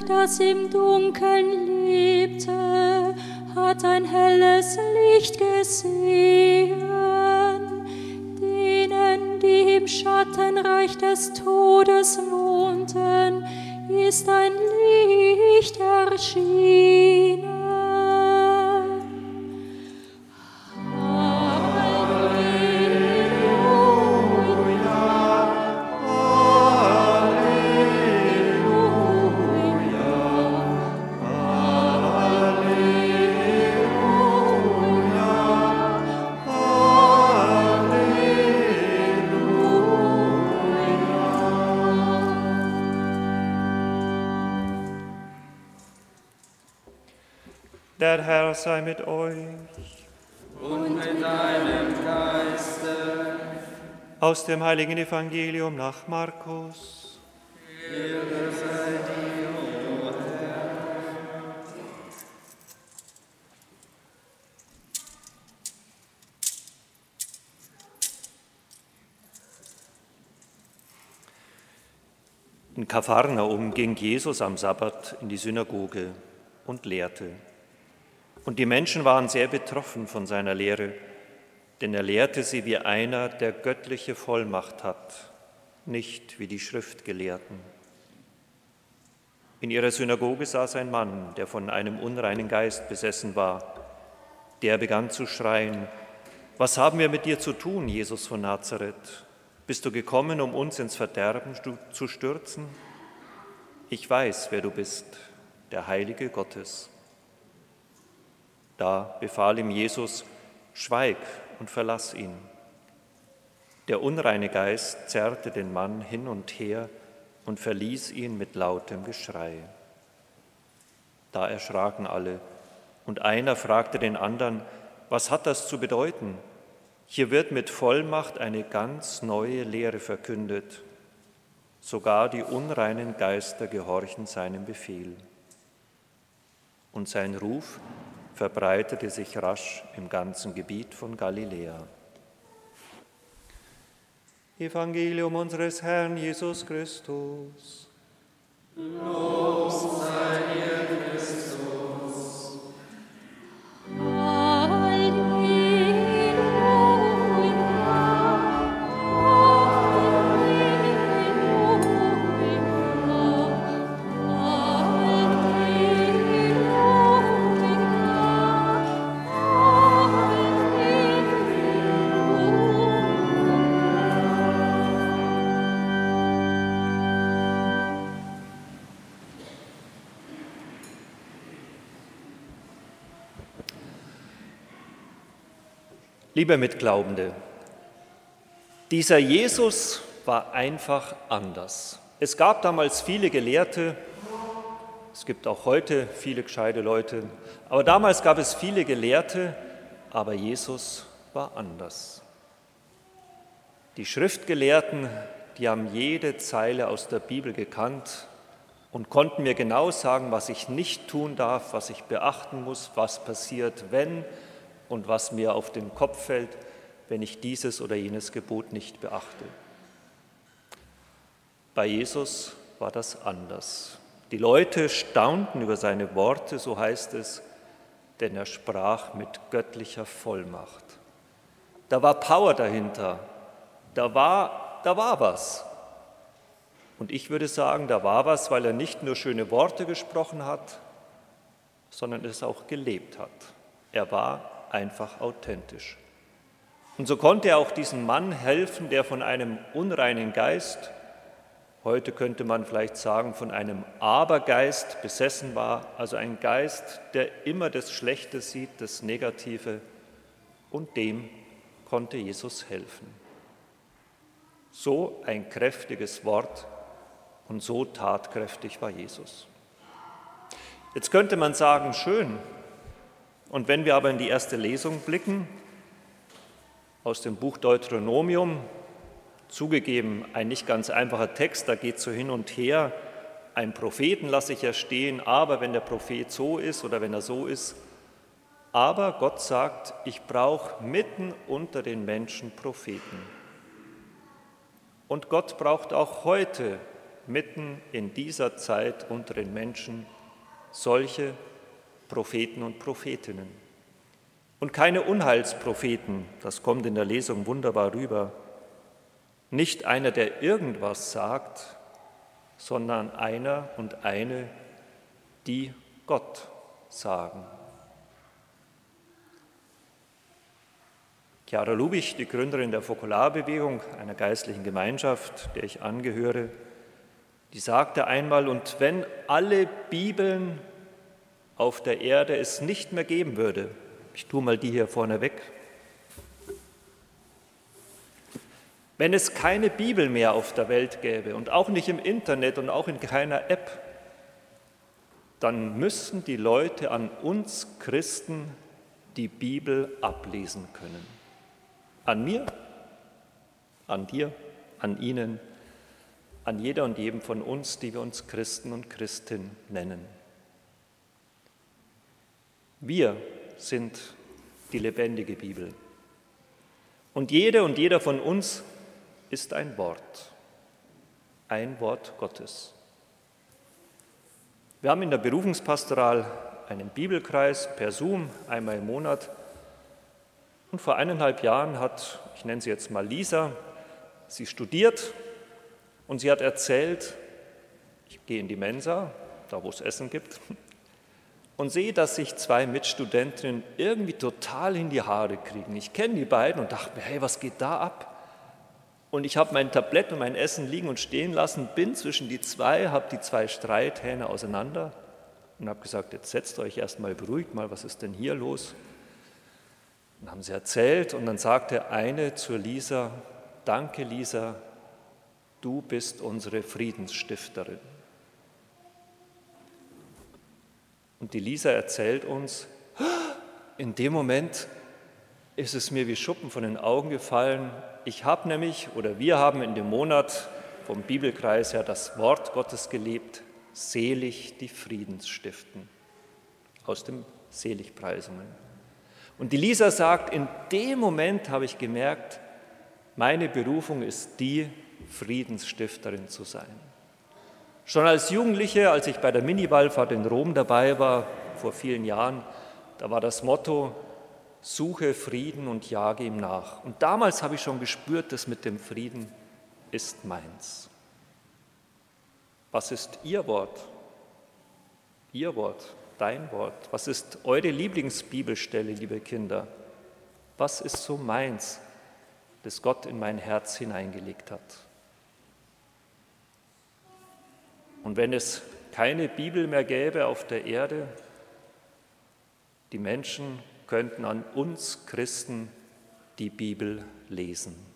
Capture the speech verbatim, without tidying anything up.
Volk, das im Dunkeln lebte, hat ein helles Licht gesehen. Denen, die im Schattenreich des Todes wohnten, ist ein Licht erschienen. Der Herr sei mit euch. Und mit deinem Geiste. Aus dem heiligen Evangelium nach Markus. Ehre sei dir, o Herr. In Kapharnaum ging Jesus am Sabbat in die Synagoge und lehrte. Und die Menschen waren sehr betroffen von seiner Lehre, denn er lehrte sie wie einer, der göttliche Vollmacht hat, nicht wie die Schriftgelehrten. In ihrer Synagoge saß ein Mann, der von einem unreinen Geist besessen war. Der begann zu schreien: Was haben wir mit dir zu tun, Jesus von Nazareth? Bist du gekommen, um uns ins Verderben zu stürzen? Ich weiß, wer du bist, der Heilige Gottes. Da befahl ihm Jesus: Schweig und verlass ihn. Der unreine Geist zerrte den Mann hin und her und verließ ihn mit lautem Geschrei. Da erschraken alle, und einer fragte den anderen: Was hat das zu bedeuten? Hier wird mit Vollmacht eine ganz neue Lehre verkündet. Sogar die unreinen Geister gehorchen seinem Befehl. Und sein Ruf verbreitete sich rasch im ganzen Gebiet von Galiläa. Evangelium unseres Herrn Jesus Christus. Lob sei dir, Christus. Liebe Mitglaubende, dieser Jesus war einfach anders. Es gab damals viele Gelehrte, es gibt auch heute viele gescheite Leute, aber damals gab es viele Gelehrte, aber Jesus war anders. Die Schriftgelehrten, die haben jede Zeile aus der Bibel gekannt und konnten mir genau sagen, was ich nicht tun darf, was ich beachten muss, was passiert, wenn und was mir auf den Kopf fällt, wenn ich dieses oder jenes Gebot nicht beachte. Bei Jesus war das anders. Die Leute staunten über seine Worte, so heißt es, denn er sprach mit göttlicher Vollmacht. Da war Power dahinter, da war, da war was. Und ich würde sagen, da war was, weil er nicht nur schöne Worte gesprochen hat, sondern es auch gelebt hat. Er war einfach authentisch. Und so konnte er auch diesem Mann helfen, der von einem unreinen Geist, heute könnte man vielleicht sagen, von einem Abergeist besessen war, also ein Geist, der immer das Schlechte sieht, das Negative, und dem konnte Jesus helfen. So ein kräftiges Wort und so tatkräftig war Jesus. Jetzt könnte man sagen, schön. Und wenn wir aber in die erste Lesung blicken, aus dem Buch Deuteronomium, zugegeben ein nicht ganz einfacher Text, da geht es so hin und her, einen Propheten lasse ich ja stehen, aber wenn der Prophet so ist oder wenn er so ist, aber Gott sagt, ich brauche mitten unter den Menschen Propheten. Und Gott braucht auch heute mitten in dieser Zeit unter den Menschen solche Propheten und Prophetinnen. Und keine Unheilspropheten, das kommt in der Lesung wunderbar rüber. Nicht einer, der irgendwas sagt, sondern einer und eine, die Gott sagen. Chiara Lubich, die Gründerin der Fokularbewegung, einer geistlichen Gemeinschaft, der ich angehöre, die sagte einmal, und wenn alle Bibeln auf der Erde es nicht mehr geben würde, ich tue mal die hier vorne weg, wenn es keine Bibel mehr auf der Welt gäbe und auch nicht im Internet und auch in keiner App, dann müssten die Leute an uns Christen die Bibel ablesen können. An mir, an dir, an Ihnen, an jeder und jedem von uns, die wir uns Christen und Christin nennen. Wir sind die lebendige Bibel. Und jede und jeder von uns ist ein Wort, ein Wort Gottes. Wir haben in der Berufungspastoral einen Bibelkreis per Zoom einmal im Monat. Und vor eineinhalb Jahren hat, ich nenne sie jetzt mal Lisa, sie studiert und sie hat erzählt, ich gehe in die Mensa, da wo es Essen gibt, und sehe, dass sich zwei Mitstudentinnen irgendwie total in die Haare kriegen. Ich kenne die beiden und dachte mir, hey, was geht da ab? Und ich habe mein Tablett und mein Essen liegen und stehen lassen, bin zwischen die zwei, habe die zwei Streithähne auseinander und habe gesagt, jetzt setzt euch erstmal beruhigt mal, was ist denn hier los? Dann haben sie erzählt und dann sagte eine zur Lisa, danke Lisa, du bist unsere Friedensstifterin. Und die Lisa erzählt uns, in dem Moment ist es mir wie Schuppen von den Augen gefallen. Ich habe nämlich, oder wir haben in dem Monat vom Bibelkreis her das Wort Gottes gelebt, selig die Friedensstiften, aus den Seligpreisungen. Und die Lisa sagt, in dem Moment habe ich gemerkt, meine Berufung ist die, Friedensstifterin zu sein. Schon als Jugendliche, als ich bei der Mini-Wallfahrt in Rom dabei war, vor vielen Jahren, da war das Motto, suche Frieden und jage ihm nach. Und damals habe ich schon gespürt, das mit dem Frieden ist meins. Was ist Ihr Wort? Ihr Wort, dein Wort. Was ist eure Lieblingsbibelstelle, liebe Kinder? Was ist so meins, das Gott in mein Herz hineingelegt hat? Und wenn es keine Bibel mehr gäbe auf der Erde, die Menschen könnten an uns Christen die Bibel lesen.